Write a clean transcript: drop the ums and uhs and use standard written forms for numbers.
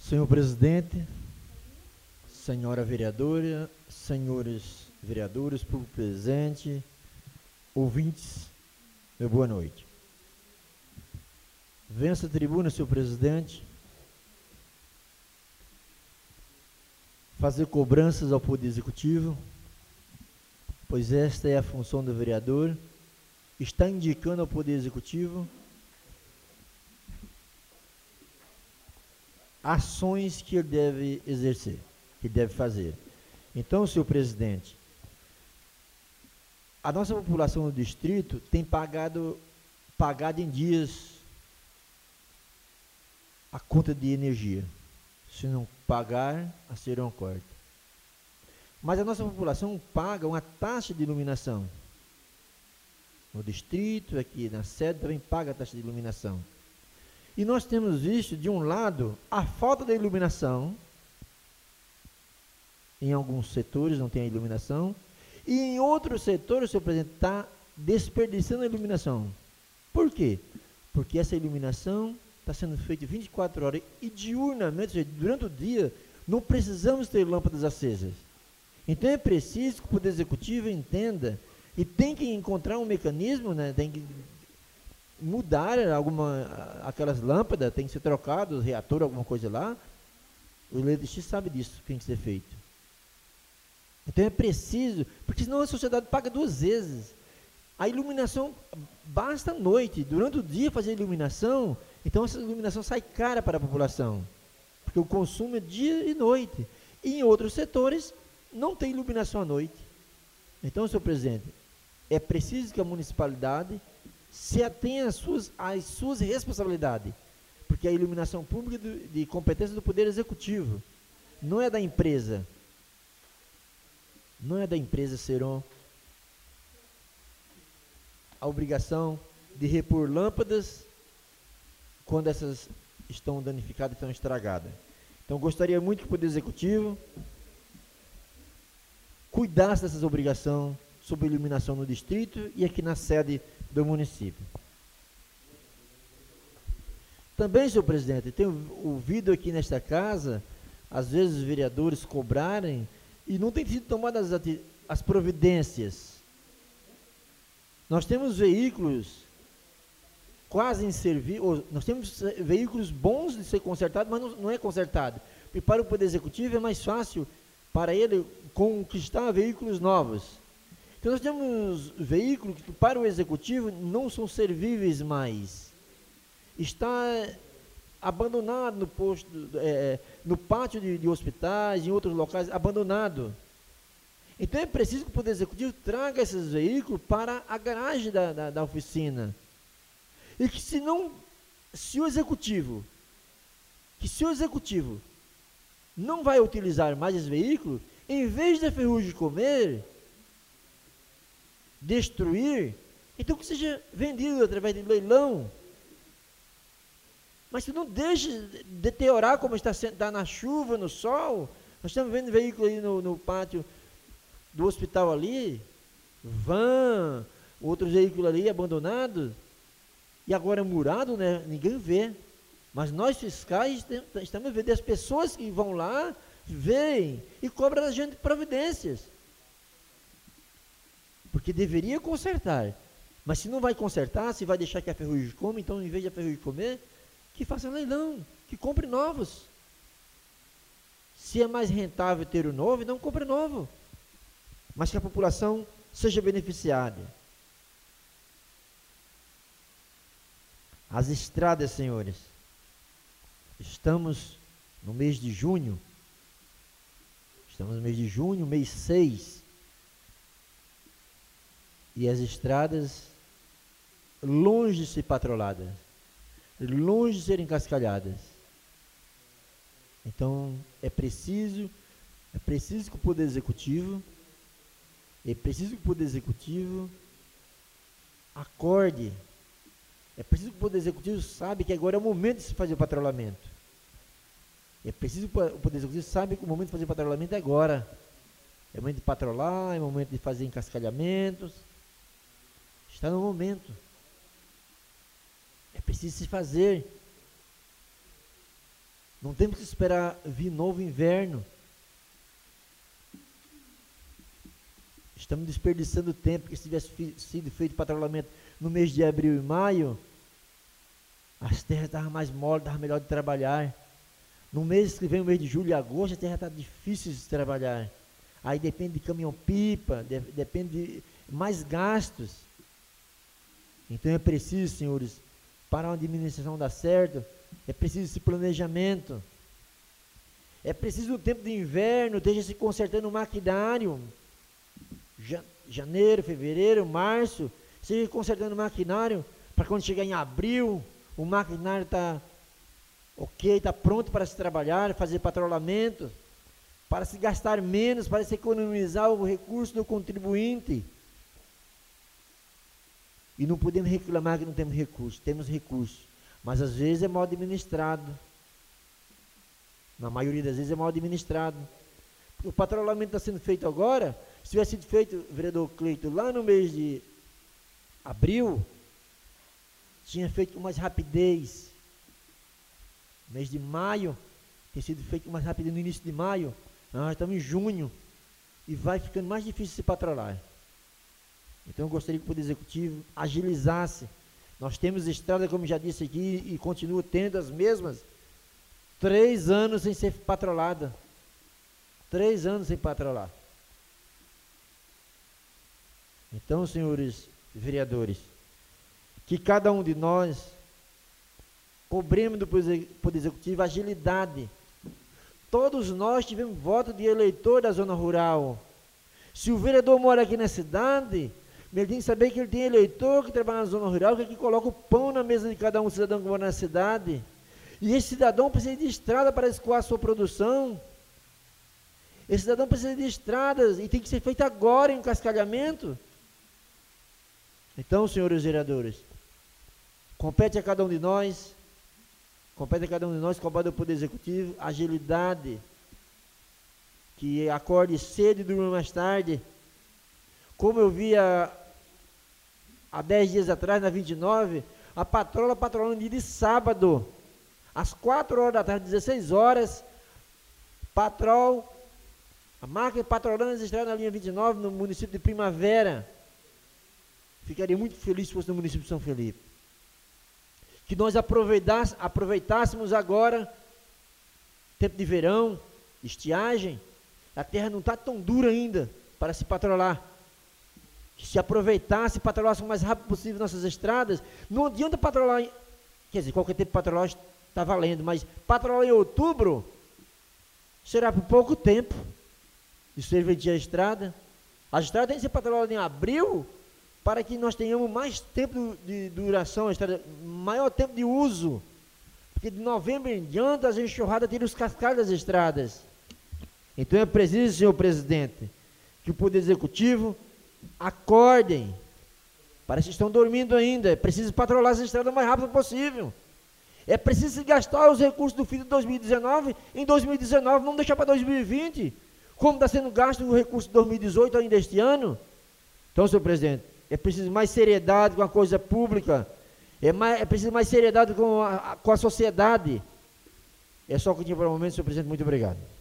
Senhor presidente, senhora vereadora, senhores vereadores, público presente, ouvintes, meu boa noite. Venho a essa tribuna, senhor presidente, fazer cobranças ao Poder Executivo, pois esta é a função do vereador, está indicando ao Poder Executivo ações que ele deve exercer, que ele deve fazer. Então, senhor presidente, a nossa população no distrito tem pagado em dias a conta de energia. Se não pagar, a serão corta. Mas a nossa população paga uma taxa de iluminação. No distrito, aqui na sede, também paga a taxa de iluminação. E nós temos visto, de um lado, a falta da iluminação. Em alguns setores não tem a iluminação. E em outros setores, o senhor presidente está desperdiçando a iluminação. Por quê? Porque essa iluminação está sendo feita 24 horas e diurnamente, ou seja, durante o dia, não precisamos ter lâmpadas acesas. Então é preciso que o Poder Executivo entenda e tem que encontrar um mecanismo, né, tem que mudar aquelas lâmpadas, tem que ser trocado, reator, alguma coisa lá. O eletricista sabe disso, que tem que ser feito. Então é preciso, porque senão a sociedade paga duas vezes. A iluminação basta à noite, durante o dia fazer iluminação, então essa iluminação sai cara para a população, porque o consumo é dia e noite. E em outros setores não tem iluminação à noite. Então, senhor presidente, é preciso que a municipalidade se atenha às suas responsabilidades, porque a iluminação pública é de competência do Poder Executivo, não é da empresa. Não é da empresa, Seron, a obrigação de repor lâmpadas quando essas estão danificadas, estão estragadas. Então, gostaria muito que o Poder Executivo cuidasse dessas obrigações sobre iluminação no distrito e aqui na sede do município. Também, senhor presidente, tenho ouvido aqui nesta casa, às vezes os vereadores cobrarem e não tem sido tomadas as providências. Nós temos veículos quase em serviço, nós temos veículos bons de ser consertados, mas não é consertado. E para o Poder Executivo é mais fácil para ele conquistar veículos novos. Então nós temos veículos que para o Executivo não são servíveis mais. Está abandonado no posto, no pátio de hospitais, em outros locais, abandonado. Então é preciso que o Poder Executivo traga esses veículos para a garagem da oficina. E que se o Executivo não vai utilizar mais esse veículo, em vez da Ferrugem Comer, destruir, então que seja vendido através de leilão. Mas se não deixe deteriorar como está na chuva, no sol. Nós estamos vendo veículo aí no pátio do hospital ali, van, outros veículos ali abandonados, e agora murado, né? Ninguém vê. Mas nós fiscais estamos vendo, as pessoas que vão lá, veem e cobram da gente providências. Porque deveria consertar. Mas se não vai consertar, se vai deixar que a ferrugem come, então em vez de a ferrugem comer, que faça leilão, que compre novos. Se é mais rentável ter o novo, não compre novo. Mas que a população seja beneficiada. As estradas, senhores. Estamos no mês de junho. Estamos no mês de junho, mês 6. E as estradas longe de ser patroladas, longe de serem cascalhadas. Então é preciso que o Poder Executivo acorde. É preciso que o Poder Executivo saiba que agora é o momento de se fazer o patrulhamento. É preciso que o Poder Executivo saiba que o momento de fazer o patrulhamento é agora. É o momento de patrolar, é o momento de fazer encascalhamentos. Está no momento. É preciso se fazer. Não temos que esperar vir novo inverno. Estamos desperdiçando tempo, que se tivesse sido feito patrulhamento no mês de abril e maio, as terras estavam mais moles, estavam melhor de trabalhar. No mês que vem, o mês de julho e agosto, a terra está difícil de trabalhar. Aí depende de caminhão-pipa, depende de mais gastos. Então é preciso, senhores, para uma administração dar certo, é preciso esse planejamento. É preciso no tempo de inverno, esteja se consertando o maquinário. Janeiro, fevereiro, março, seja consertando o maquinário, para quando chegar em abril, o maquinário está ok, está pronto para se trabalhar, fazer patrulhamento, para se gastar menos, para se economizar o recurso do contribuinte. E não podemos reclamar que não temos recursos, mas às vezes é mal administrado. Na maioria das vezes é mal administrado. O patrulhamento está sendo feito agora. Se tivesse sido feito, vereador Cleito, lá no mês de abril, tinha feito com mais rapidez. Mês de maio, tem sido feito com mais rapidez no início de maio. Nós estamos em junho e vai ficando mais difícil se patrulhar. Então eu gostaria que o Poder Executivo agilizasse. Nós temos estrada, como já disse aqui, e continua tendo as mesmas, 3 anos sem ser patrulhada. 3 anos sem patrulhar. Então, senhores vereadores, que cada um de nós cobremos do Poder Executivo agilidade. Todos nós tivemos voto de eleitor da zona rural. Se o vereador mora aqui na cidade, ele tem que saber que ele tem eleitor que trabalha na zona rural, que coloca o pão na mesa de cada um cidadão que mora na cidade. E esse cidadão precisa de estrada para escoar a sua produção. Esse cidadão precisa de estradas e tem que ser feito agora em cascalhamento. Então, senhores vereadores, compete a cada um de nós, cobrar do Poder Executivo, agilidade, que acorde cedo e durma mais tarde. Como eu via há 10 dias atrás, na 29, a patrola patrolando dia de sábado, às 4 horas da tarde, 16 horas, a máquina patrolando as estradas na linha 29, no município de Primavera. Ficaria muito feliz se fosse no município de São Felipe. Que nós aproveitássemos agora, tempo de verão, estiagem, a terra não está tão dura ainda para se patrolar. Se aproveitasse, patrolasse o mais rápido possível nossas estradas, não adianta patrolar, quer dizer, qualquer tipo de patrolagem está valendo, mas patrolar em outubro será por pouco tempo de serventia a estrada. A estrada tem que ser patrolada em abril, para que nós tenhamos mais tempo de duração, a estrada, maior tempo de uso, porque de novembro em diante as enxurradas tiram os cascalhos das estradas. Então é preciso, senhor presidente, que o Poder Executivo acordem, parece que estão dormindo ainda, é preciso patrolar as estradas o mais rápido possível. É preciso gastar os recursos do FII de 2019 em 2019, não deixar para 2020, como está sendo gasto o recurso de 2018 ainda este ano. Então, senhor presidente, é preciso mais seriedade com a coisa pública, é preciso mais seriedade com a sociedade. É só o que eu tinha para o momento, senhor presidente, muito obrigado.